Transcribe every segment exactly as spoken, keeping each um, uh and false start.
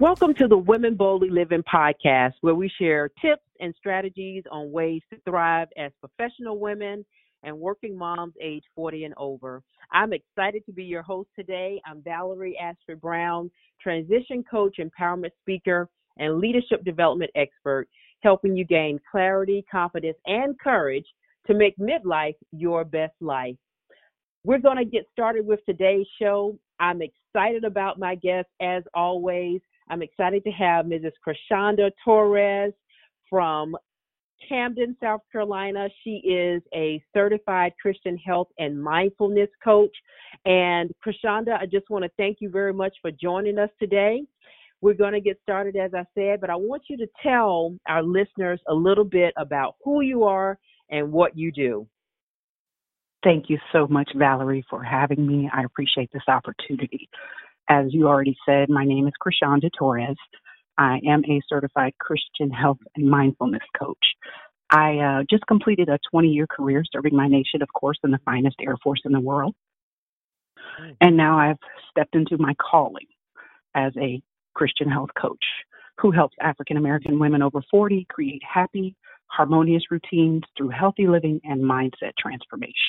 Welcome to the Women Boldly Living podcast, where we share tips and strategies on ways to thrive as professional women and working moms age forty and over. I'm excited to be your host today. I'm Valerie Ashford Brown, transition coach, empowerment speaker, and leadership development expert, helping you gain clarity, confidence, and courage to make midlife your best life. We're going to get started with today's show. I'm excited about my guest, as always. I'm excited to have Missus Krishanda Torres from Camden, South Carolina. She is a certified Christian health and mindfulness coach. And Krishanda, I just want to thank you very much for joining us today. We're going to get started, as I said, but I want you to tell our listeners a little bit about who you are and what you do. Thank you so much, Valerie, for having me. I appreciate this opportunity. As you already said, my name is Krishanda Torres. I am a certified Christian health and mindfulness coach. I uh, just completed a twenty-year career serving my nation, of course, in the finest Air Force in the world. And now I've stepped into my calling as a Christian health coach who helps African American women over forty create happy, harmonious routines through healthy living and mindset transformation.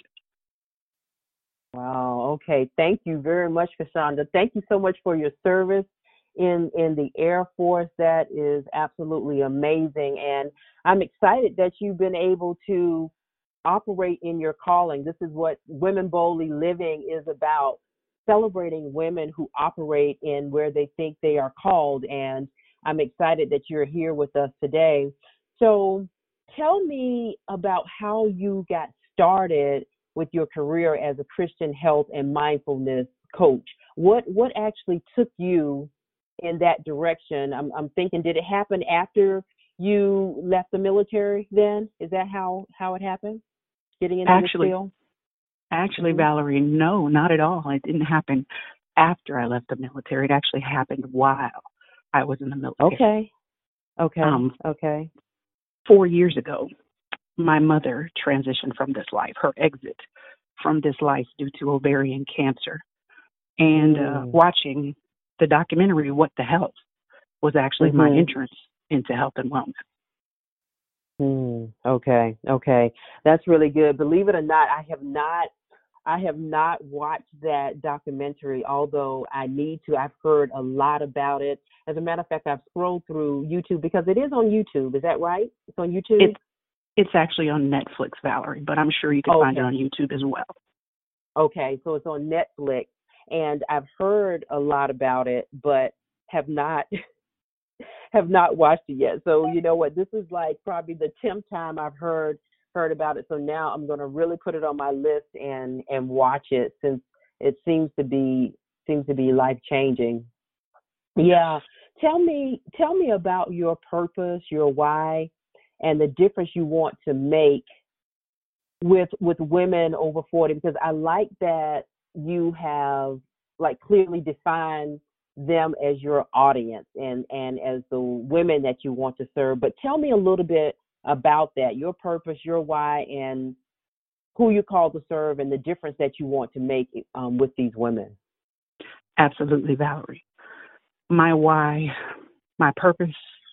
Wow. Okay. Thank you very much, Krishanda. Thank you so much for your service in, in the Air Force. That is absolutely amazing. And I'm excited that you've been able to operate in your calling. This is what Women Boldly Living is about, celebrating women who operate in where they think they are called. And I'm excited that you're here with us today. So tell me about how you got started with your career as a Christian health and mindfulness coach. What what actually took you in that direction? I'm I'm thinking, did it happen after you left the military then? Is that how, how it happened? Getting into Actually, this field? actually, Mm-hmm. Valerie, no, not at all. It didn't happen after I left the military. It actually happened while I was in the military. Okay. Okay. Um, okay. Four years ago, my mother transitioned from this life, her exit from this life due to ovarian cancer. And uh, Mm. watching the documentary, What the Health, was actually Mm-hmm. my entrance into health and wellness. Mm. Okay. Okay. That's really good. Believe it or not, I have not I have not watched that documentary, although I need to. I've heard a lot about it. As a matter of fact, I've scrolled through YouTube because it is on YouTube. Is that right? It's on YouTube? It's, it's actually on Netflix, Valerie, but I'm sure you can Okay. find it on YouTube as well. Okay, so it's on Netflix, and I've heard a lot about it, but have not have not watched it yet. So you know what? This is like probably the tenth time I've heard heard about it. So now I'm going to really put it on my list and and watch it, since it seems to be seems to be life changing. Yeah. Tell me tell me about your purpose, your why, and the difference you want to make with with women over forty, because I like that you have like clearly defined them as your audience and and as the women that you want to serve. But tell me a little bit about that, your purpose, your why, and who you call to serve, and the difference that you want to make um, with these women. Absolutely, Valerie. My why, my purpose,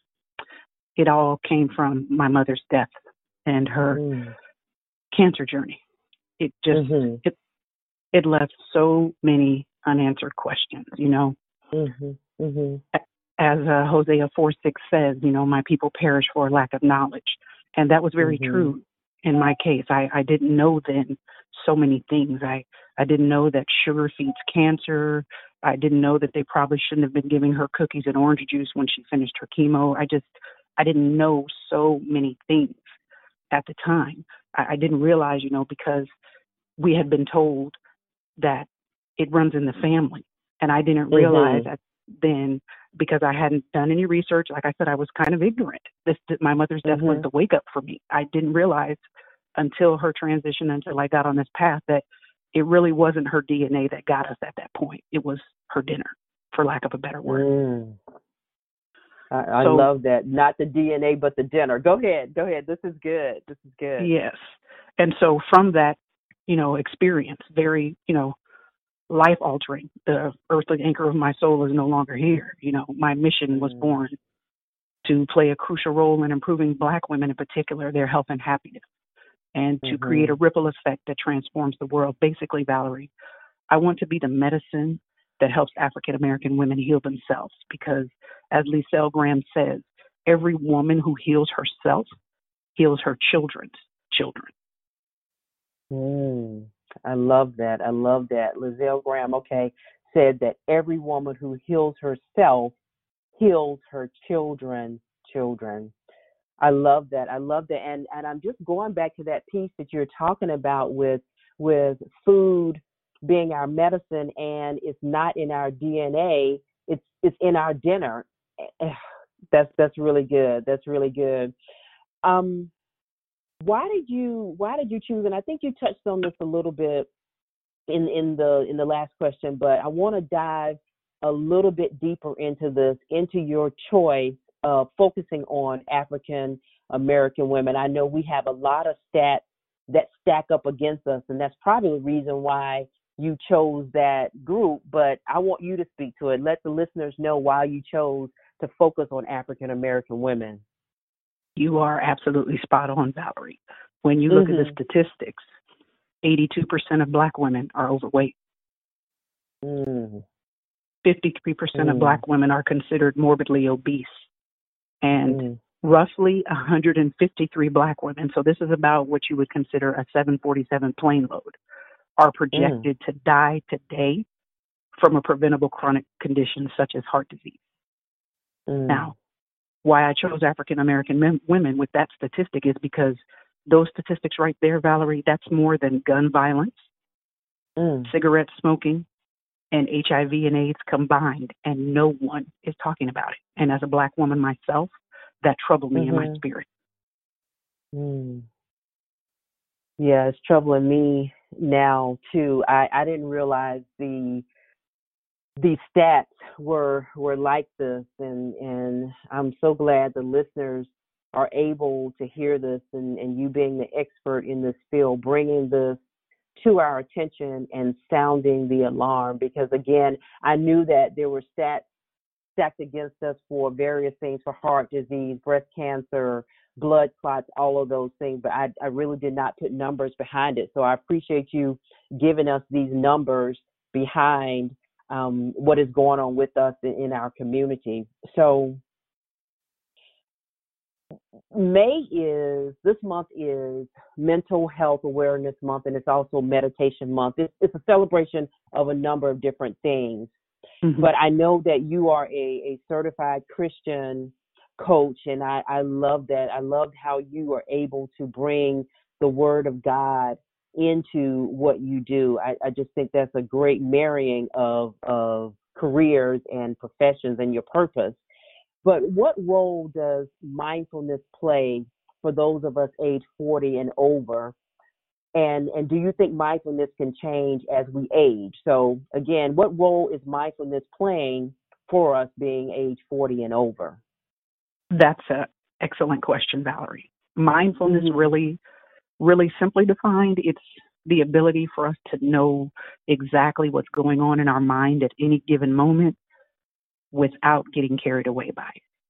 it all came from my mother's death and her Mm. cancer journey. It just, Mm-hmm. it, it left so many unanswered questions, you know. Mm-hmm. Mm-hmm. As uh, Hosea four six says, you know, my people perish for lack of knowledge. And that was very Mm-hmm. true in my case. I, I didn't know then so many things. I, I didn't know that sugar feeds cancer. I didn't know that they probably shouldn't have been giving her cookies and orange juice when she finished her chemo. I just, I didn't know so many things at the time. I, I didn't realize, you know, because we had been told that it runs in the family. And I didn't realize Mm-hmm. that then, because I hadn't done any research. Like I said, I was kind of ignorant. This, this my mother's death was Mm-hmm. the wake up for me. I didn't realize until her transition, until I got on this path, that it really wasn't her D N A that got us at that point. It was her dinner, for lack of a better word. Mm. I, I So, love that. Not the D N A, but the dinner. Go ahead. Go ahead. This is good. This is good. yes. And so from that, you know, experience, very, you know, life altering. The earthly anchor of my soul is no longer here. You know, my mission was Mm-hmm. born to play a crucial role in improving Black women, in particular, their health and happiness, and to create a Mm-hmm. ripple effect that transforms the world. Basically, Valerie, I want to be the medicine that helps African American women heal themselves because, as Liselle Graham says, every woman who heals herself heals her children's children. Mm. I love that. I love that. Lizelle Graham, okay, said that every woman who heals herself heals her children's children. I love that. I love that. And and I'm just going back to that piece that you're talking about with with food being our medicine and it's not in our D N A, it's it's in our dinner. Eh, That's that's really good. That's really good. Um why did you why did you choose, and I think you touched on this a little bit in in the in the last question, but I want to dive a little bit deeper into this, into your choice of focusing on African American women. I know we have a lot of stats that stack up against us, and that's probably the reason why you chose that group. But I want you to speak to it. Let the listeners know why you chose to focus on African American women. You are absolutely spot on, Valerie. When you look at the Mhm. statistics, eighty-two percent of Black women are overweight. Mm. fifty-three percent of Mm. Black women are considered morbidly obese. And Mm. roughly one hundred fifty-three Black women, so this is about what you would consider a seven forty-seven plane load, are Mm. projected to die today from a preventable chronic condition such as heart disease. Mm. Now, why I chose African American men, women with that statistic is because those statistics right there, Valerie, that's more than gun violence, Mm. cigarette smoking, and H I V and AIDS combined, and no one is talking about it. And as a Black woman myself, that troubled me in my Mhm. spirit. Mm. Yeah, it's troubling me now too. I, I didn't realize the the stats were were like this, and and I'm so glad the listeners are able to hear this, and, and you being the expert in this field, bringing this to our attention and sounding the alarm. Because again, I knew that there were stats stacked against us for various things, for heart disease, breast cancer, blood clots, all of those things. But I, I really did not put numbers behind it. So I appreciate you giving us these numbers behind um, what is going on with us in, in our community. So May is, this month is Mental Health Awareness Month, and it's also Meditation Month. It's, it's a celebration of a number of different things. Mm-hmm. But I know that you are a, a certified Christian coach, and I, I love that. I loved how you are able to bring the Word of God into what you do. I, I just think that's a great marrying of of careers and professions and your purpose. But what role does mindfulness play for those of us age forty and over? And and do you think mindfulness can change as we age? So again, what role is mindfulness playing for us being age forty and over? That's an excellent question, Valerie. Mindfulness Mm-hmm. really, really simply defined, it's the ability for us to know exactly what's going on in our mind at any given moment without getting carried away by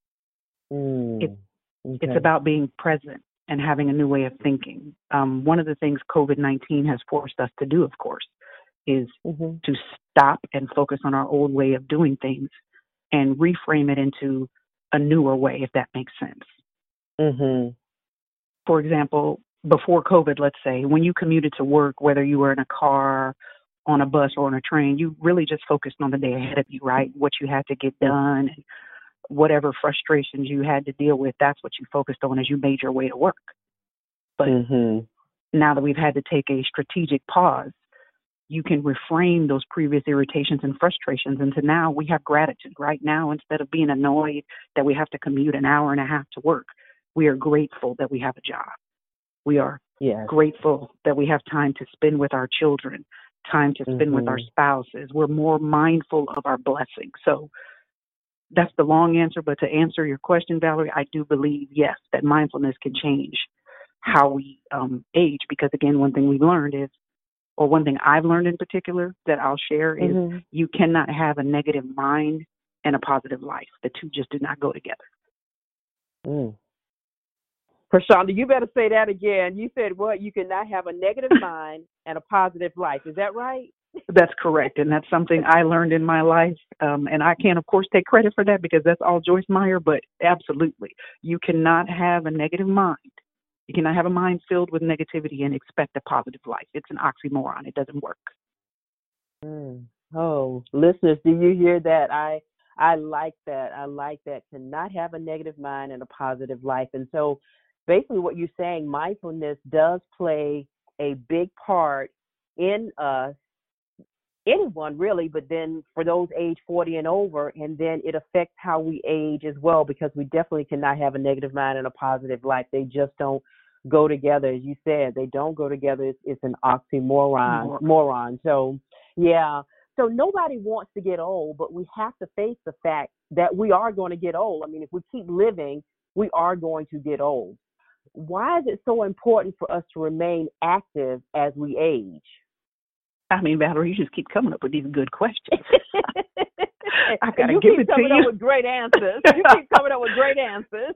it. it Mm. it's Okay. about being present and having a new way of thinking. Um, one of the things COVID nineteen has forced us to do, of course, is Mm-hmm. to stop and focus on our old way of doing things and reframe it into a newer way, if that makes sense. Mm-hmm. For example, before COVID, let's say, when you commuted to work, whether you were in a car, on a bus, or on a train, you really just focused on the day ahead of you, right? What you had to get done, and whatever frustrations you had to deal with, that's what you focused on as you made your way to work. But Mm-hmm. now that we've had to take a strategic pause, you can reframe those previous irritations and frustrations into now we have gratitude. Right now, instead of being annoyed that we have to commute an hour and a half to work, we are grateful that we have a job. We are Yes. grateful that we have time to spend with our children, time to spend with our Mm-hmm. spouses. We're more mindful of our blessings. So that's the long answer. But to answer your question, Valerie, I do believe, yes, that mindfulness can change how we um, age. Because, again, one thing we've learned is or one thing I've learned in particular that I'll share is Mm-hmm. you cannot have a negative mind and a positive life. The two just do not go together. Mm. Prashanda, you better say that again. You said what? You cannot have a negative mind and a positive life. Is that right? That's correct. And that's something I learned in my life. Um, and I can't, of course, take credit for that because that's all Joyce Meyer, but absolutely. You cannot have a negative mind. You cannot have a mind filled with negativity and expect a positive life. It's an oxymoron. It doesn't work. Mm. Oh, listeners, do you hear that? I I like that. I like that. Cannot have a negative mind and a positive life. And so basically what you're saying, mindfulness does play a big part in us, anyone really, but then for those age forty and over, and then it affects how we age as well, because we definitely cannot have a negative mind and a positive life. They just don't go together. As you said, they don't go together. It's, it's an oxymoron. More. Moron. So, yeah. So nobody wants to get old, but we have to face the fact that we are going to get old. I mean, if we keep living, we are going to get old. Why is it so important for us to remain active as we age? I mean, Valerie, you just keep coming up with these good questions. I gotta you give keep it to coming you. up with great answers. You keep coming up with great answers.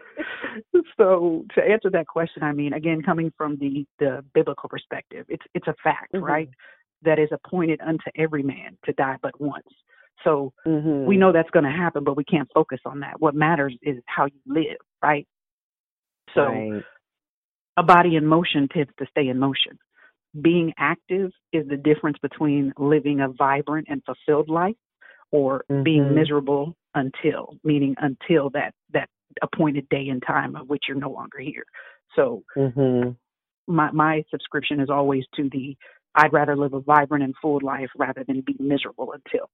So to answer that question, I mean, again, coming from the, the biblical perspective, it's it's a fact, Mm-hmm. right? That is appointed unto every man to die but once. So mm-hmm. we know that's going to happen, but we can't focus on that. What matters is how you live, right? So right. a body in motion tends to stay in motion. Being active is the difference between living a vibrant and fulfilled life or mm-hmm. being miserable until, meaning until that, that appointed day and time of which you're no longer here. So mm-hmm. my, my subscription is always to the, I'd rather live a vibrant and full life rather than be miserable until.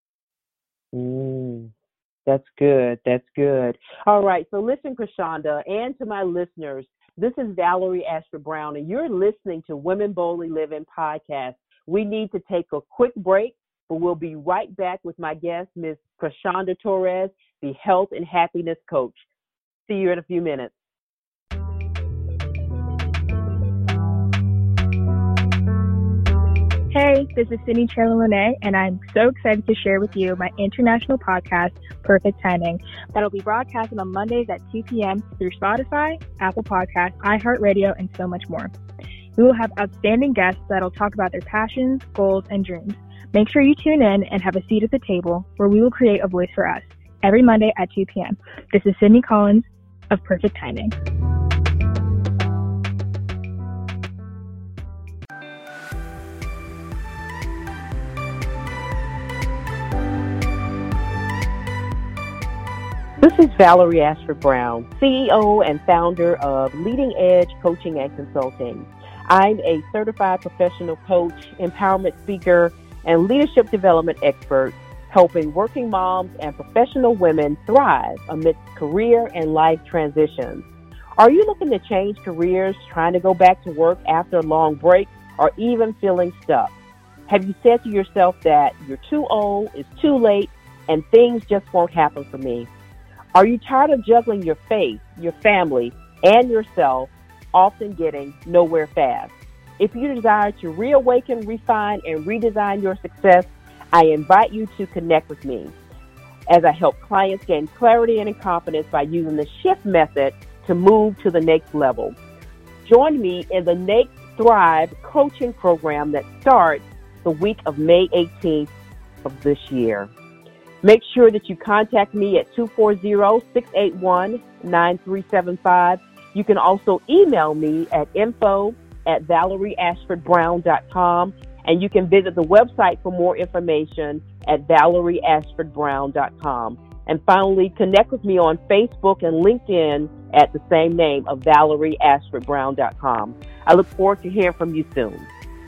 Mm, that's good. That's good. All right. So listen, Krishanda, and to my listeners, this is Valerie Ashford Brown, and you're listening to Women Boldly Living podcast. We need to take a quick break, but we'll be right back with my guest, Miz Krishanda Torres, the health and happiness coach. See you in a few minutes. Hey, this is Sydney Cherla-Lene, and I'm so excited to share with you my international podcast, Perfect Timing, that'll be broadcasted on Mondays at two p.m. through Spotify, Apple Podcasts, iHeartRadio, and so much more. We will have outstanding guests that'll talk about their passions, goals, and dreams. Make sure you tune in and have a seat at the table where we will create a voice for us every Monday at two p.m. This is Sydney Collins of Perfect Timing. This is Valerie Ashford Brown, C E O and founder of Leading Edge Coaching and Consulting. I'm a certified professional coach, empowerment speaker, and leadership development expert, helping working moms and professional women thrive amidst career and life transitions. Are you looking to change careers, trying to go back to work after a long break, or even feeling stuck? Have you said to yourself that you're too old, it's too late, and things just won't happen for me? Are you tired of juggling your faith, your family, and yourself, often getting nowhere fast? If you desire to reawaken, refine, and redesign your success, I invite you to connect with me as I help clients gain clarity and confidence by using the SHIFT method to move to the next level. Join me in the Next Thrive coaching program that starts the week of May eighteenth of this year. Make sure that you contact me at two four zero, six eight one, nine three seven five. You can also email me at info at valerie ashford brown dot com, and you can visit the website for more information at valerie ashford brown dot com. And finally, connect with me on Facebook and LinkedIn at the same name of valerie ashford brown dot com. I look forward to hearing from you soon.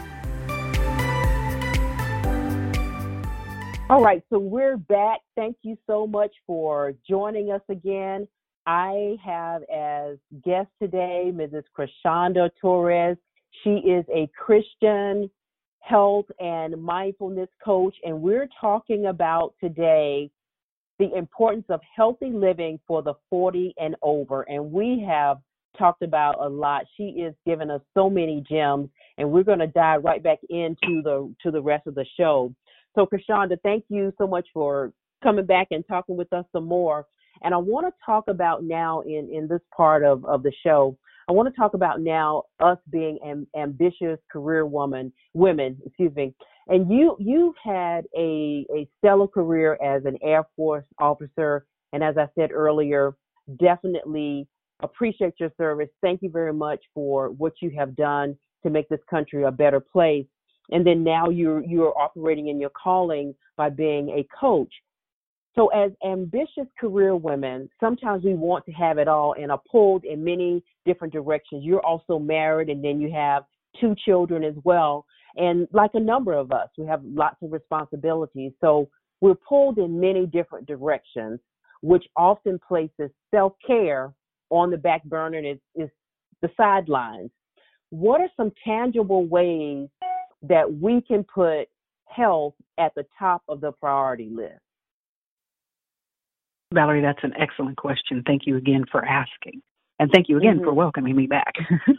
All right, so we're back. Thank you so much for joining us again. I have as guest today Missus Krishanda Torres. She is a Christian health and mindfulness coach, and we're talking about today the importance of healthy living for the forty and over. And we have talked about a lot. She is giving us so many gems, and we're going to dive right back into the to the rest of the show. So, Krishanda, thank you so much for coming back and talking with us some more. And I want to talk about now in, in this part of, of the show, I want to talk about now us being am, ambitious career woman, women, excuse me. And you, you've had a, a stellar career as an Air Force officer. And as I said earlier, definitely appreciate your service. Thank you very much for what you have done to make this country a better place. And then now you're, you're operating in your calling by being a coach. So as ambitious career women, sometimes we want to have it all and are pulled in many different directions. You're also married, and then you have two children as well. And like a number of us, we have lots of responsibilities. So we're pulled in many different directions, which often places self-care on the back burner and is, is the sidelines. What are some tangible ways that we can put health at the top of the priority list? Valerie, that's an excellent question. Thank you again for asking. And thank you again mm-hmm. for welcoming me back.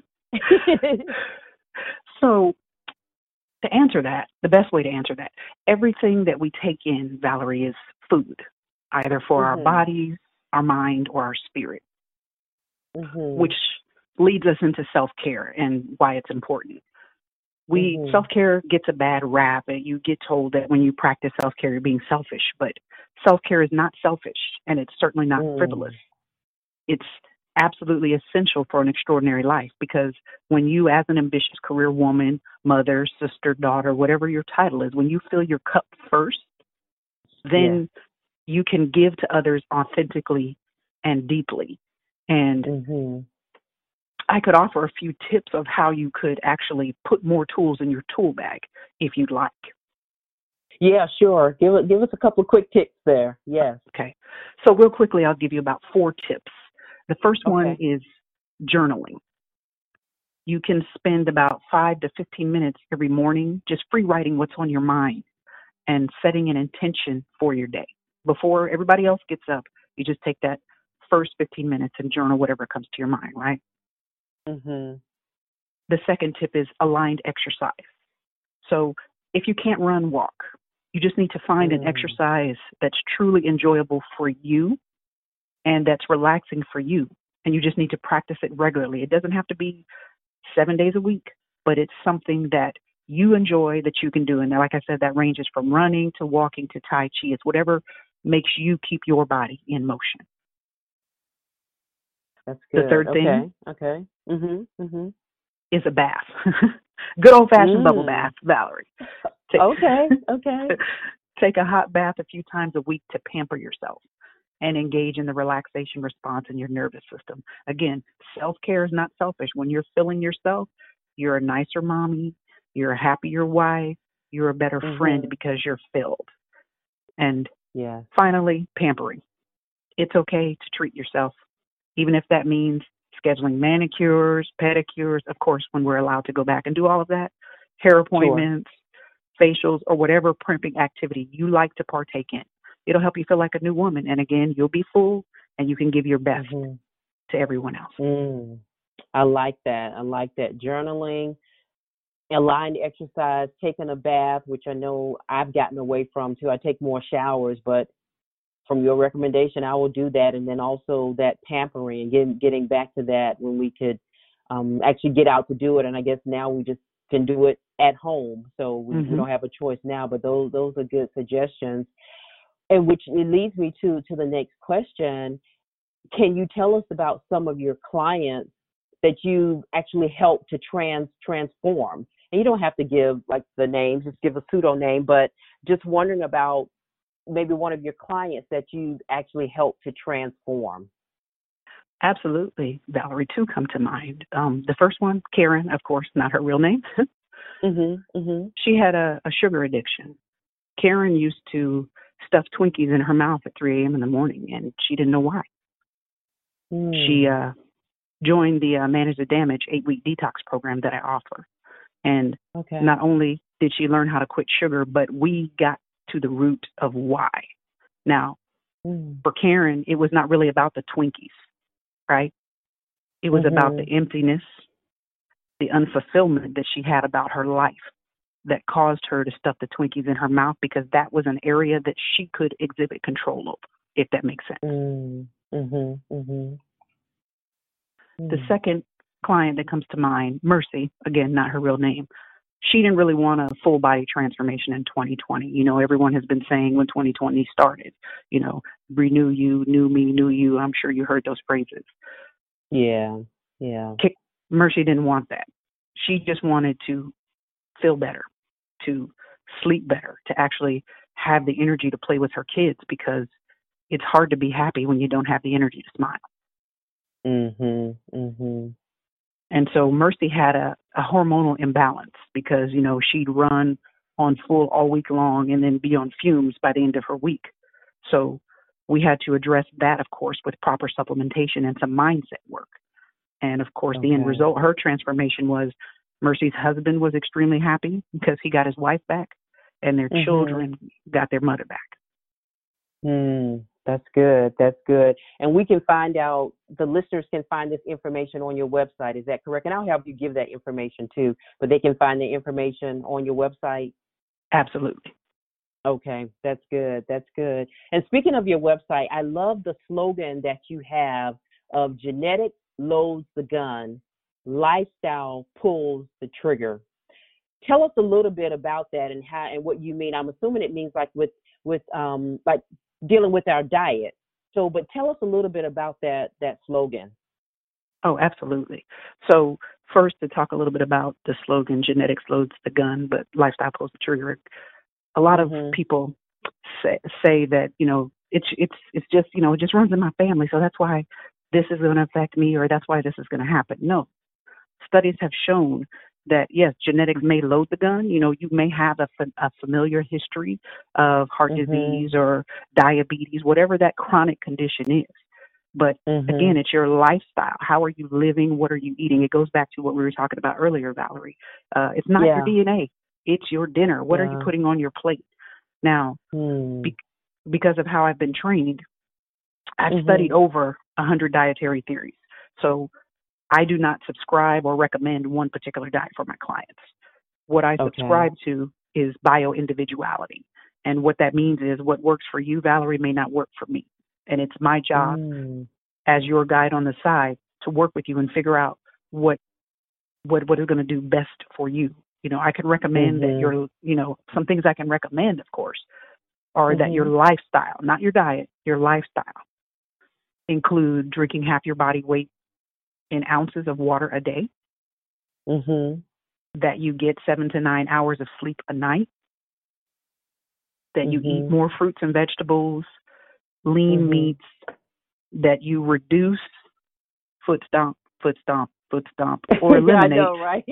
So to answer that, the best way to answer that, everything that we take in, Valerie, is food, either for mm-hmm. our bodies, our mind, or our spirit, mm-hmm. which leads us into self-care and why it's important. We mm-hmm. self-care gets a bad rap. You get told that when you practice self-care, you're being selfish, but self-care is not selfish, and it's certainly not mm. frivolous. It's absolutely essential for an extraordinary life, because when you, as an ambitious career woman, mother, sister, daughter, whatever your title is, when you fill your cup first, then yeah. you can give to others authentically and deeply. And mm-hmm. I could offer a few tips of how you could actually put more tools in your tool bag if you'd like. Yeah, sure. Give it, give us a couple of quick tips there. Yes. Okay. So real quickly, I'll give you about four tips. The first okay. one is journaling. You can spend about five to fifteen minutes every morning just free writing what's on your mind and setting an intention for your day. Before everybody else gets up, you just take that first fifteen minutes and journal whatever comes to your mind, right? Mm-hmm. The second tip is aligned exercise. So if you can't run, walk. You just need to find mm. an exercise that's truly enjoyable for you and that's relaxing for you. And you just need to practice it regularly. It doesn't have to be seven days a week, but it's something that you enjoy that you can do. And like I said, that ranges from running to walking to Tai Chi. It's whatever makes you keep your body in motion. That's good. The third okay. thing okay. Mm-hmm. Mm-hmm. is a bath. Good old-fashioned mm. bubble bath, Valerie. Take, okay, okay. Take a hot bath a few times a week to pamper yourself and engage in the relaxation response in your nervous system. Again, self-care is not selfish. When you're filling yourself, you're a nicer mommy, you're a happier wife, you're a better mm-hmm. friend because you're filled. And yeah. finally, pampering. It's okay to treat yourself, even if that means scheduling manicures, pedicures, of course, when we're allowed to go back and do all of that, hair appointments, sure. facials, or whatever primping activity you like to partake in. It'll help you feel like a new woman. And again, you'll be full and you can give your best mm-hmm. to everyone else. Mm. I like that. I like that. Journaling, aligned exercise, taking a bath, which I know I've gotten away from too. I take more showers, but from your recommendation, I will do that. And then also that pampering and getting, getting back to that when we could um, actually get out to do it. And I guess now we just can do it at home. So we, mm-hmm. we don't have a choice now, but those those are good suggestions. And which it leads me to, to the next question. Can you tell us about some of your clients that you actually help to trans transform? And you don't have to give like the names, just give a pseudo name, but just wondering about maybe one of your clients that you actually helped to transform. Absolutely, Valerie. Two come to mind. Um, the first one, Karen, of course, not her real name. mm-hmm, mm-hmm. She had a, a sugar addiction. Karen used to stuff Twinkies in her mouth at three a.m. in the morning, and she didn't know why. Mm. She uh, joined the uh, Manage the Damage eight-week detox program that I offer. And okay. not only did she learn how to quit sugar, but we got to the root of why. Now, mm. for Karen, it was not really about the Twinkies, right? It was about the Mhm. emptiness, the unfulfillment that she had about her life that caused her to stuff the Twinkies in her mouth because that was an area that she could exhibit control over, if that makes sense. Mm. Mhm. Mhm. The Mm. second client that comes to mind, Mercy, again, not her real name, she didn't really want a full body transformation in twenty twenty. You know, everyone has been saying when twenty twenty started, you know, renew you, new me, new you. I'm sure you heard those phrases. Yeah. Yeah. Kick, Mercy didn't want that. She just wanted to feel better, to sleep better, to actually have the energy to play with her kids because it's hard to be happy when you don't have the energy to smile. Mhm. Mhm. And so Mercy had a, a hormonal imbalance because, you know, she'd run on full all week long and then be on fumes by the end of her week. So we had to address that, of course, with proper supplementation and some mindset work. And of course, the end Okay. result, her transformation was Mercy's husband was extremely happy because he got his wife back and their Mhm. children got their mother back. Mm, that's good. That's good. And we can find out, the listeners can find this information on your website. Is that correct? And I'll help you give that information too, but they can find the information on your website. Absolutely. Okay, that's good. That's good. And speaking of your website, I love the slogan that you have of genetics loads the gun, lifestyle pulls the trigger. Tell us a little bit about that and how and what you mean. I'm assuming it means like with with um like dealing with our diet. So, but tell us a little bit about that that slogan. Oh, absolutely. So first to talk a little bit about the slogan, genetics loads the gun, but lifestyle pulls the trigger. A lot of Mhm. people say, say that, you know, it's, it's, it's just, you know, it just runs in my family. So that's why this is going to affect me or that's why this is going to happen. No, studies have shown that yes, genetics may load the gun. You know, you may have a, a familiar history of heart disease Mhm. or diabetes, whatever that chronic condition is. But again, Mhm. it's your lifestyle. How are you living? What are you eating? It goes back to what we were talking about earlier, Valerie. Uh, it's not your Yeah. D N A. It's your dinner. What are you Yeah. putting on your plate? Now, Hmm. be- because of how I've been trained, I've studied Mhm. over one hundred dietary theories. So I do not subscribe or recommend one particular diet for my clients. What I Okay. subscribe to is bio-individuality. And what that means is what works for you, Valerie, may not work for me. And it's my job Mm. as your guide on the side to work with you and figure out what what what is going to do best for you. You know, I can recommend that Mhm. your, you know, some things I can recommend, of course, are that your Mhm. lifestyle, not your diet, your lifestyle include drinking half your body weight in ounces of water a day, Mhm. that you get seven to nine hours of sleep a night, that you eat Mhm. more fruits and vegetables, lean Mhm. meats, that you reduce foot stomp, foot stomp, foot stomp, or I eliminate know, right?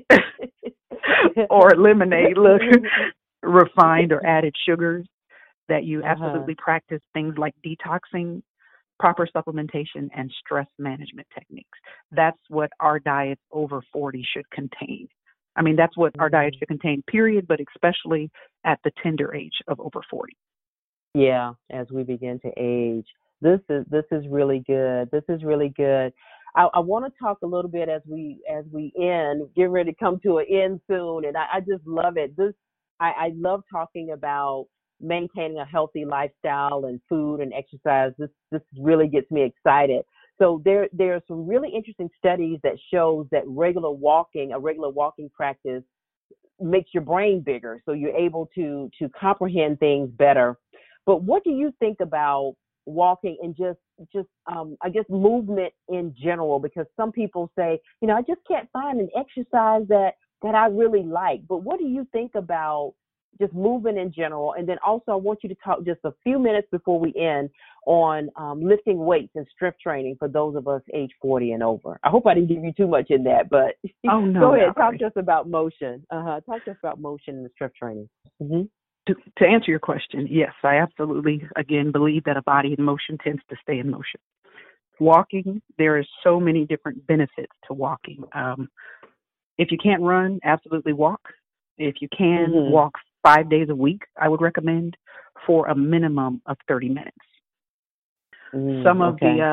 or eliminate, look, refined or added sugars, that you Uh-huh. absolutely practice things like detoxing, proper supplementation, and stress management techniques. That's what our diets over forty should contain. I mean, that's what our diet Mm. should contain, period, but especially at the tender age of over forty. Yeah, as we begin to age. This is this is really good. This is really good. I, I want to talk a little bit as we as we end, get ready to come to an end soon, and I, I just love it. This I, I love talking about maintaining a healthy lifestyle and food and exercise. This this really gets me excited. So there there are some really interesting studies that shows that regular walking, a regular walking practice, makes your brain bigger, so you're able to to comprehend things better. But what do you think about walking and just just um, I guess movement in general? Because some people say, you know, I just can't find an exercise that that I really like. But what do you think about just movement in general? And then also, I want you to talk just a few minutes before we end on um, lifting weights and strength training for those of us age forty and over. I hope I didn't give you too much in that, but Oh, no, go ahead, talk Valerie. to us about motion. Uh-huh. Talk to us about motion and the strength training. Mm-hmm. To, to answer your question, yes, I absolutely, again, believe that a body in motion tends to stay in motion. Walking, there is so many different benefits to walking. Um, if you can't run, absolutely walk. If you can, Mm-hmm. walk five days a week, I would recommend for a minimum of thirty minutes. Mm, Some of the okay. uh,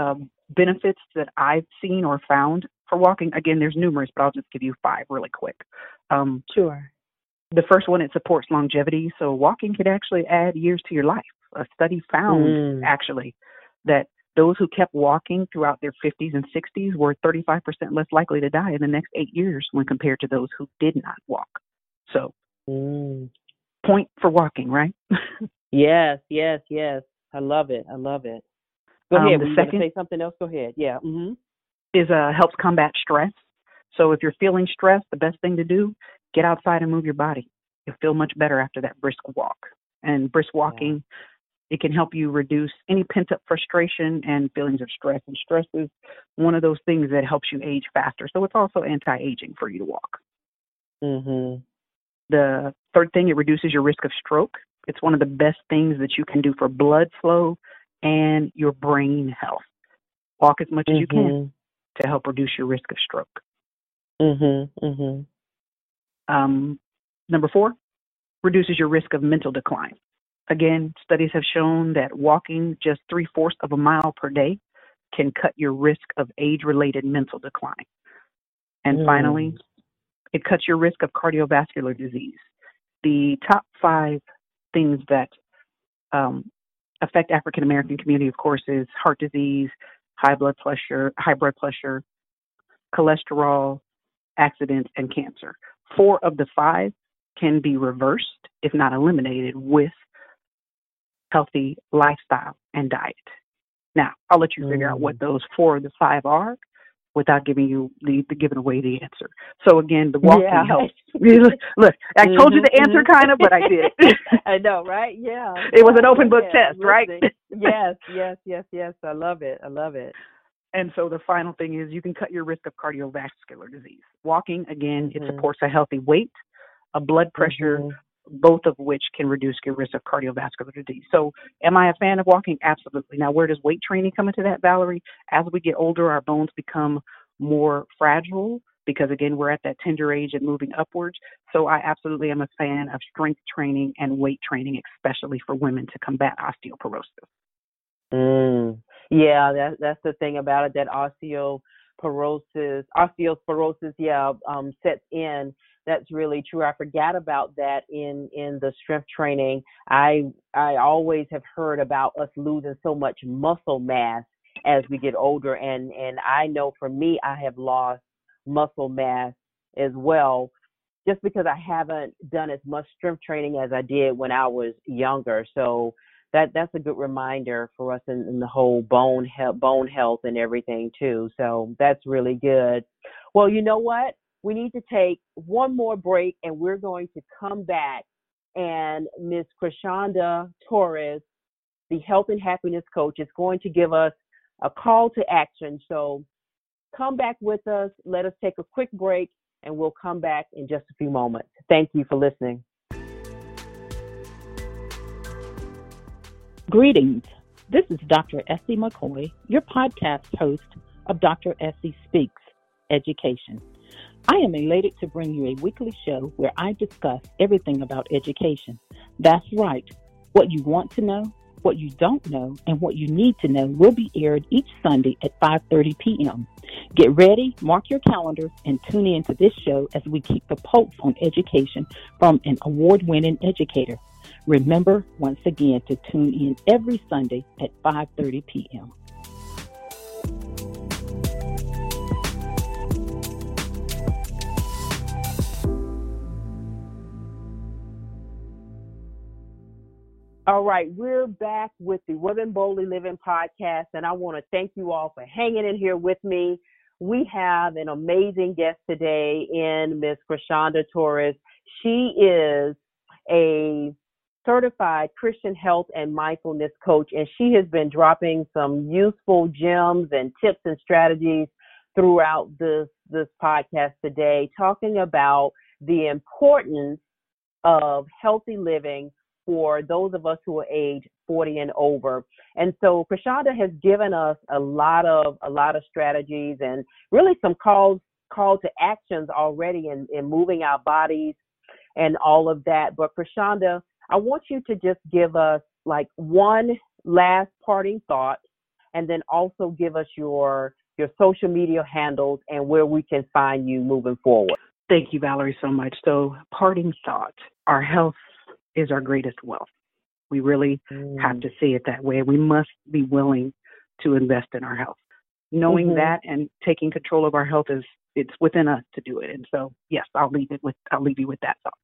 benefits that I've seen or found for walking, again, there's numerous, but I'll just give you five really quick. Um, Sure. the first one, it supports longevity. So walking can actually add years to your life. A study found Mm. actually that those who kept walking throughout their fifties and sixties were thirty-five percent less likely to die in the next eight years when compared to those who did not walk. So, Mm. point for walking, right? Yes, yes, yes. I love it. I love it. Go um, ahead. the Were you going to second say something else? Go ahead. Yeah. Mm-hmm. is uh, helps combat stress. So if you're feeling stressed, the best thing to do, get outside and move your body. You'll feel much better after that brisk walk. And brisk walking, yeah. It can help you reduce any pent-up frustration and feelings of stress. And stress is one of those things that helps you age faster. So it's also anti-aging for you to walk. Mm-hmm. The third thing, it reduces your risk of stroke. It's one of the best things that you can do for blood flow and your brain health. Walk as much mm-hmm. as you can to help reduce your risk of stroke. Mm-hmm. Mm-hmm. Um, number four, reduces your risk of mental decline. Again, studies have shown that walking just three-fourths of a mile per day can cut your risk of age-related mental decline. And mm. finally, it cuts your risk of cardiovascular disease. The top five things that um, affect African American community, of course, is heart disease, high blood pressure, high blood pressure, cholesterol, accidents, and cancer. Four of the five can be reversed, if not eliminated, with healthy lifestyle and diet. Now, I'll let you figure mm. out what those four of the five are without giving you the, the giving away the answer. So again, the walking yeah. helps. Look, look, I mm-hmm, told you the answer mm-hmm. kind of, but I did. I know, right? Yeah. It was an open book yeah, test, right? yes, yes, yes, yes. I love it. I love it. And so the final thing is you can cut your risk of cardiovascular disease. Walking, again, mm-hmm. it supports a healthy weight, a blood pressure, mm-hmm. both of which can reduce your risk of cardiovascular disease. So am I a fan of walking? Absolutely. Now, where does weight training come into that, Valerie? As we get older, our bones become more fragile because, again, we're at that tender age and moving upwards. So I absolutely am a fan of strength training and weight training, especially for women to combat osteoporosis. Mm. Yeah, that, that's the thing about it, that osteoporosis, osteoporosis, yeah, um, sets in. That's really true. I forgot about that in, in the strength training. I I always have heard about us losing so much muscle mass as we get older, and, and I know for me, I have lost muscle mass as well, just because I haven't done as much strength training as I did when I was younger. So that that's a good reminder for us in, in the whole bone health, bone health and everything too. So that's really good. Well, you know what? We need to take one more break, and we're going to come back. And Miz Krishanda Torres, the health and happiness coach, is going to give us a call to action. So come back with us. Let us take a quick break, and we'll come back in just a few moments. Thank you for listening. Greetings. This is Doctor Essie McCoy, your podcast host of Doctor Essie Speaks Education. I am elated to bring you a weekly show where I discuss everything about education. That's right. What you want to know, what you don't know, and what you need to know will be aired each Sunday at five thirty p.m. Get ready, mark your calendars, and tune in to this show as we keep the pulse on education from an award-winning educator. Remember, once again, to tune in every Sunday at five thirty p.m. All right, we're back with the Women Boldly Living podcast, and I want to thank you all for hanging in here with me. We have an amazing guest today in Miz Krishanda Torres. She is a certified Christian health and mindfulness coach, and she has been dropping some useful gems and tips and strategies throughout this, this podcast today, talking about the importance of healthy living for those of us who are age forty and over. And so Krishanda has given us a lot of a lot of strategies and really some calls call to actions already in, in moving our bodies and all of that. But Krishanda, I want you to just give us like one last parting thought and then also give us your your social media handles and where we can find you moving forward. Thank you, Valerie, so much. So, parting thought, our health is our greatest wealth. We really mm. have to see it that way. We must be willing to invest in our health. Knowing mm-hmm. that and taking control of our health is it's within us to do it. And so, yes, I'll leave it with I'll leave you with that thought.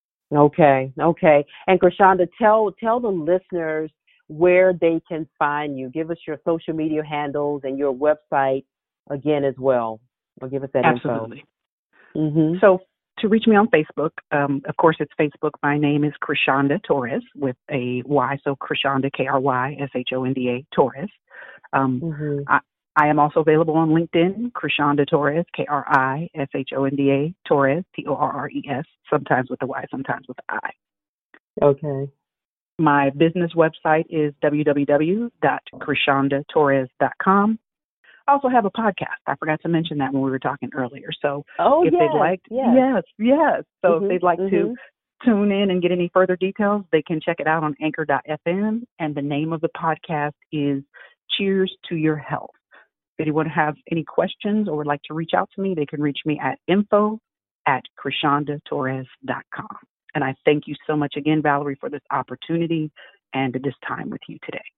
Okay, okay. And Krishanda, tell tell the listeners where they can find you. Give us your social media handles and your website again as well. Or give us that Absolutely. info. Mm-hmm. So to reach me on Facebook, um, of course, it's Facebook. My name is Krishanda Torres with a Y, so Krishanda, K R Y S H O N D A, Torres. Um, mm-hmm. I, I am also available on LinkedIn, Krishanda Torres, K R I S H O N D A, Torres, T O R R E S, sometimes with a Y, sometimes with an I. Okay. My business website is w w w dot krishanda torres dot com. I also have a podcast. I forgot to mention that when we were talking earlier. So oh, if yes, they'd like, yes, yes, yes. So mm-hmm, if they'd like mm-hmm. to tune in and get any further details, they can check it out on anchor dot f m. And the name of the podcast is Cheers to Your Health. If anyone have any questions or would like to reach out to me, they can reach me at info at krishanda torres dot com. And I thank you so much again, Valerie, for this opportunity and this time with you today.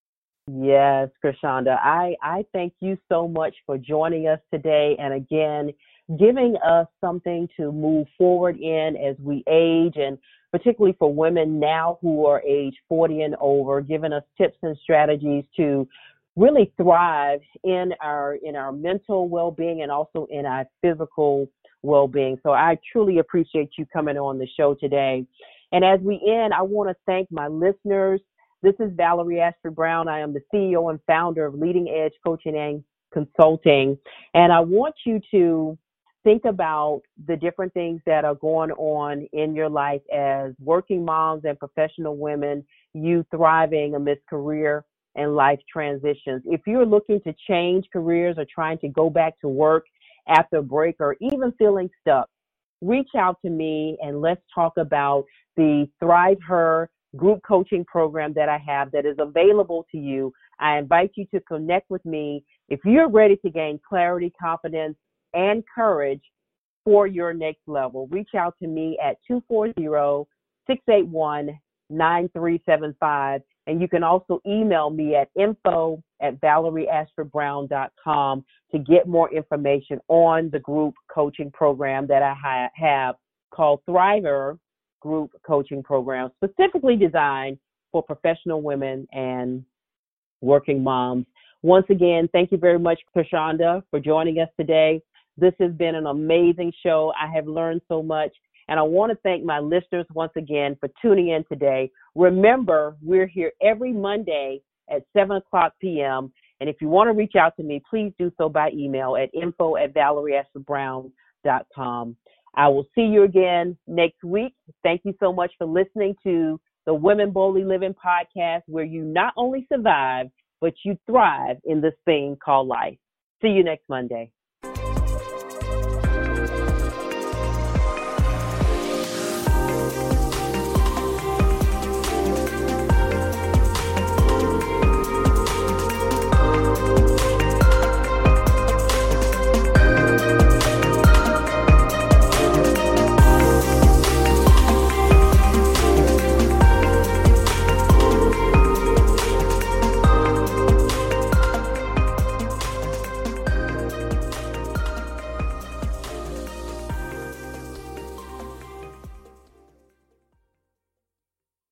Yes, Krishanda, I, I thank you so much for joining us today and again, giving us something to move forward in as we age, and particularly for women now who are age forty and over, giving us tips and strategies to really thrive in our in our mental well-being and also in our physical well-being. So I truly appreciate you coming on the show today. And as we end, I want to thank my listeners. This is Valerie Ashford Brown. I am the C E O and founder of Leading Edge Coaching and Consulting. And I want you to think about the different things that are going on in your life as working moms and professional women, you thriving amidst career and life transitions. If you're looking to change careers or trying to go back to work after a break or even feeling stuck, reach out to me and let's talk about the Thrive Her group coaching program that I have that is available to you. I invite you to connect with me if you're ready to gain clarity, confidence, and courage for your next level. Reach out to me at two four zero, six eight one, nine three seven five. And you can also email me at info at valerie ashford brown dot com to get more information on the group coaching program that I ha- have called Thriver Group Coaching Program, specifically designed for professional women and working moms. Once again, thank you very much, Krishanda, for joining us today. This has been an amazing show. I have learned so much. And I want to thank my listeners once again for tuning in today. Remember, we're here every Monday at seven o'clock p.m. And if you want to reach out to me, please do so by email at info at valerie ashford brown dot com. I will see you again next week. Thank you so much for listening to the Women Boldly Living podcast, where you not only survive, but you thrive in this thing called life. See you next Monday.